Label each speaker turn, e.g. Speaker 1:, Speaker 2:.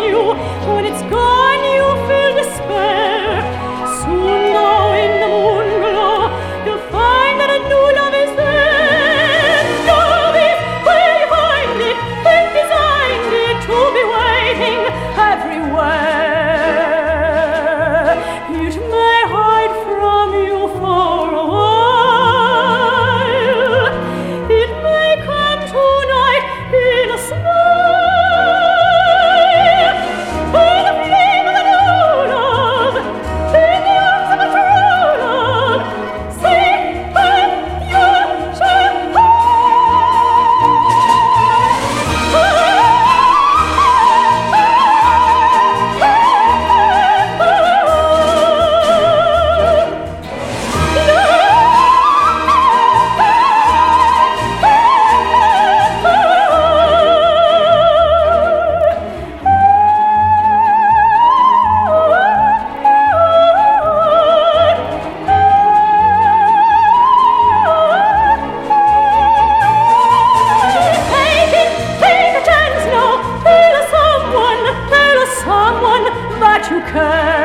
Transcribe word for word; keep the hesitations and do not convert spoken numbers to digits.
Speaker 1: you. When it's gone, you feel despair. Soon, though, in the moon glow, you'll find that a new love is there. Love is where you find it, it designed it to be waiting everywhere. It may hide from you for a while. It may come tonight in a smile. For the flame of a new love, in the arms of a true love, see when you shall someone that you care.